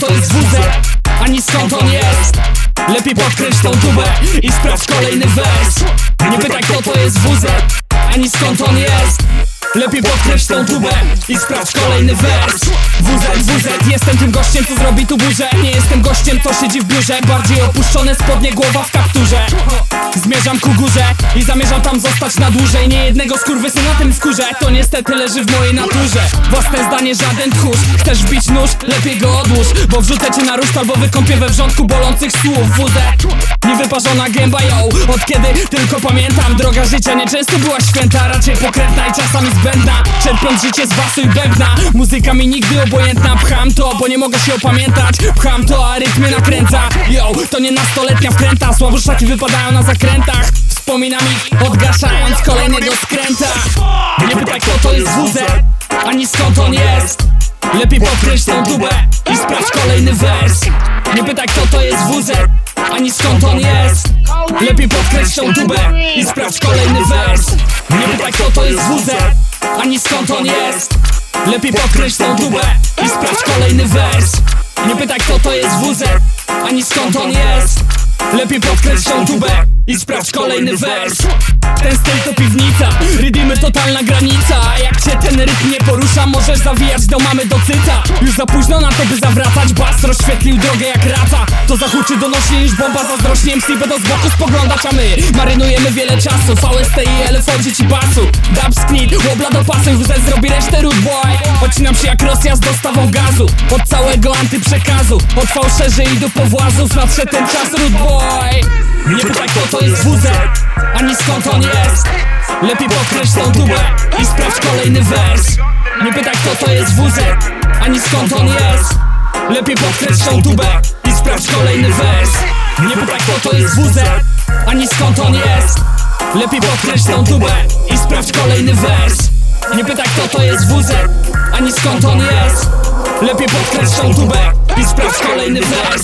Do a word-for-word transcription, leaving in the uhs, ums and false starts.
to jest W Z, ani skąd on jest. Lepiej podkręć tą tubę i sprawdź kolejny wers. Nie pytaj kto to jest W Z, ani skąd on jest. Lepiej podkręć tą tubę i sprawdź kolejny wers. W Z, W Z, jestem tym gościem, co zrobi tu burzę. Nie jestem gościem, co siedzi w biurze. Bardziej opuszczone spodnie, głowa w kapturze. Zmierzam ku górze i zamierzam tam zostać na dłużej. Nie jednego skurwysyna na tym skórze, to niestety leży w mojej naturze. Własne zdanie, żaden tchórz. Chcesz wbić nóż? Lepiej go odłóż, bo wrzucę cię na ruszt albo wykąpię we wrzątku bolących słów. W Z, niewyparzona gęba, yo. Od kiedy tylko pamiętam, droga życia nieczęsto była święta, raczej pokrętna i czasami zbędna. Czerpiąc życie z basu i bębna, muzyka mi nigdy obojętna. Pcham to, bo nie mogę się opamiętać. Pcham to, a rytm mnie nakręca. Yo, to nie nastoletnia wkręta. Słaboszczaki wypadają na zakrętach. Wspominam ich, odgaszając kolejnego skręta. Nie pytaj kto to jest W Z, ani skąd on jest. Lepiej podkręć tą tubę i sprawdź kolejny wers. Nie pytaj kto to jest W Z, ani skąd on jest. Lepiej podkręć tą tubę i sprawdź kolejny wers. Nie pytaj kto to jest W Z, ani skąd on jest. Lepiej podkręć tą tubę i sprawdź kolejny wers. Nie pytaj kto to jest W Z, ani skąd on jest. Lepiej podkręć tą tubę i sprawdź kolejny wers. Ten styl to piwnica, rydymy totalna granica. A jak cię ten rytm nie porusza, możesz zawijać do mamy do cyta. Już za późno na to by zawracać, bas rozświetlił drogę jak rata. To zahuczy donośnie niż bomba, zazdrośnie M C będą z boku spoglądać. A my marynujemy wiele czasu, V S T i L wchodzi ci basu. Dub sknit, łobla do pasu, W Z zrobi resztę root boy. Odcinam się jak Rosja z dostawą gazu, od całego antyprzekazu. Od fałszerzy i do powłazów nadszedł ten czas root boy. Nie pytaj kto to jest W Z, ani skąd on jest. Lepiej podkręć tą tubę i sprawdź kolejny wers. Nie pytaj kto to jest W Z, ani skąd on jest. Lepiej podkręć tą tubę i sprawdź kolejny wers. Nie pytaj kto to jest W Z, ani skąd on jest. Lepiej podkręć tą tubę i sprawdź kolejny wers. Nie pytaj kto to jest W Z, ani skąd on jest. Lepiej podkręć tą tubę i sprawdź kolejny wers.